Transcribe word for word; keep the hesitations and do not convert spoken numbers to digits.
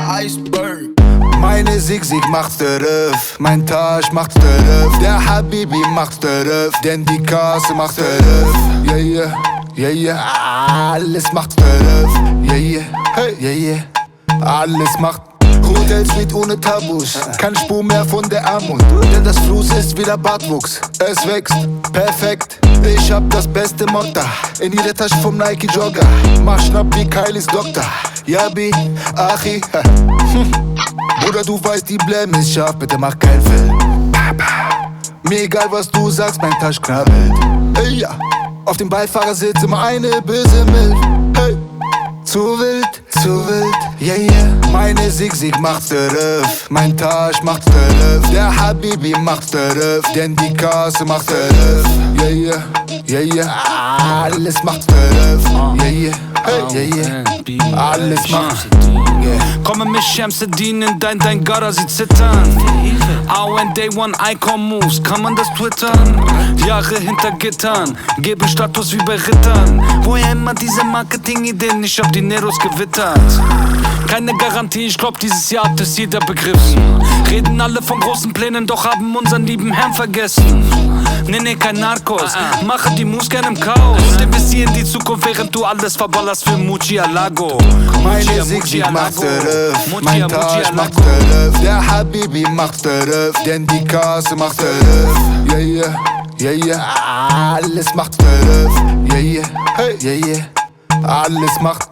Iceberg. Meine Sig-Sig macht Störöf, mein Taj macht Störöf, der Habibi macht Störöf, denn die Kasse macht Störöf. Yeah, yeah, yeah, yeah, alles macht Störöf. Yeah, yeah, hey, yeah, yeah, alles macht. Hotelsuite ohne Tabus, kein Spur mehr von der Armut, denn das Fluss ist wieder Bartwuchs. Es wächst, perfekt, ich hab das beste Motta in jeder Tasche vom Nike Jogger. Mach schnapp wie Kylies Doktor, Yabi, Achi. Bruder, du weißt, die Blam ist scharf, bitte mach kein Film. Mir egal, was du sagst, mein Tasch knabbelt. Hey, ja, auf dem Beifahrersitz immer eine böse Milch. Hey, zu wild, zu wild, yeah, yeah. Meine Sig-Sig macht Störöf, mein Taj macht Störöf, der Habibi macht Störöf, denn die Kasse macht Störöf. Yeah, yeah, yeah, yeah, alles macht Störöf. Yeah, yeah, hey, yeah, yeah, alles macht. Komme mit Shamsuddin in dein, dein Gara, sie zittern. How when day one Icon moves, kann man das twittern? Jahre hinter Gittern, geben Status wie bei Rittern. Woher immer diese Marketing-Ideen, ich hab die Neros gewittert. Keine Garantie, ich glaub dieses Jahr hat es jeder begriffen. Reden alle von großen Plänen, doch haben unseren lieben Herrn vergessen. Nee, nee, kein Narcos, mache die Moves gern im Chaos. Und investieren die Zukunft, während du alles verballerst für Murcielago. Meine Sig-Sig macht Störöf, mein Taj macht Störöf, der Habibi macht Störöf, denn die Kasse macht Störöf. Yeah, yeah, yeah, yeah, alles macht Störöf. Yeah, yeah, hey, yeah, yeah, alles macht.